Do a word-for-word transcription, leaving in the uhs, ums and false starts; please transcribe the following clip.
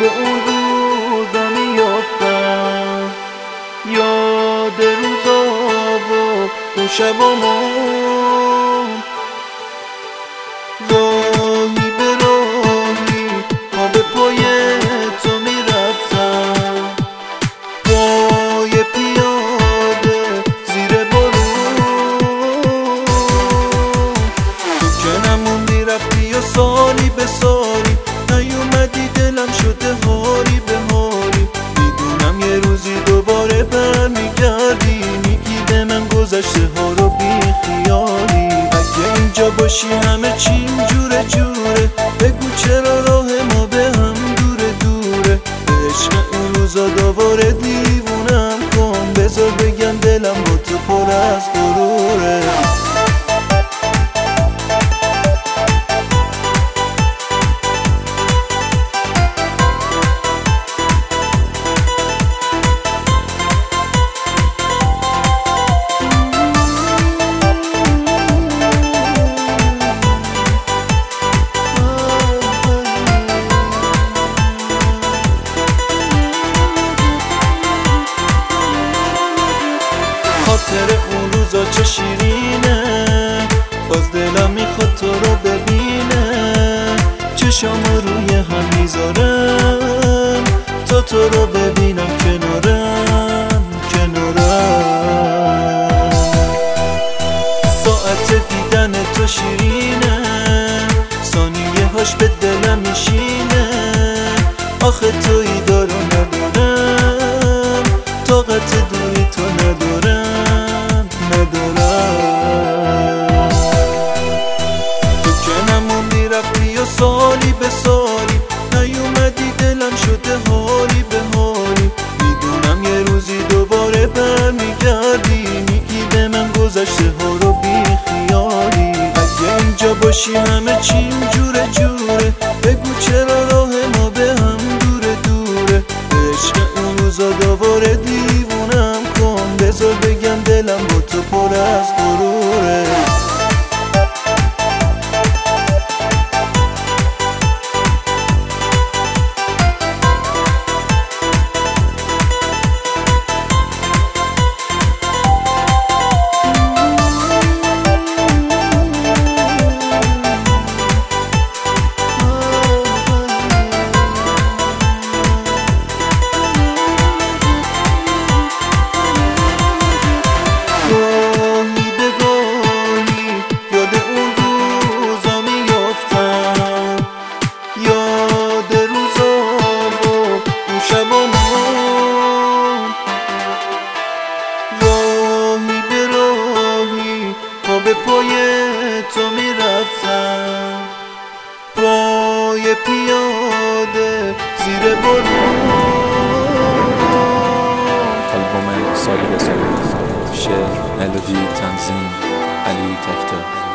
اون روزا میافتم، یاد روزا و اون شبامون. راهی به راهی ما به پای تو میرفتم، پای پیاده زیر بارون. تو که نموندی رفتی و سالی به سالی نیومدی، دلم شده حالی به حالی. میدونم یه روزی دوباره برمیگردی، میگی به من گذشته ها رو بی خیالی. اگه اینجا باشی همه چیم جوره جوره، بگو چرا راه ما به هم دوره دوره. به عشق اون روزا دوباره دیوونم کن، بذار بگم دلم با تو پر از غروره. خاطر اون روزا چه شیرینه، باز دلم میخواد تو رو ببینه. چشامو روی هم میذارم تا تو رو ببینم کنارم کنارم. ساعت دیدن تو شیرینه، ثانیه هاش به دلم میشینه. آخه تویی دارو ندارم، طاقت دوی تو ندارم ندارم. تو که نموندی رفتی و سالی به سالی نیومدی، دلم شده حالی به حالی. میدونم یه روزی دوباره برمیگردی، میگی به من گذشته ها رو بی خیالی. اگه اینجا باشی همه چیم جوره جوره، بگو چرا راه ما به هم دوره دوره. به عشق اون روزا دوباره دیوونم کن، بذار بگم دلم با تو پر از غروره. راهی به راهی ما به پای تو میرفتم، پای پیاده زیر بارون. آلبوم سالی به سالی، شعر، ملودی، تنظیم علی تک‌تو.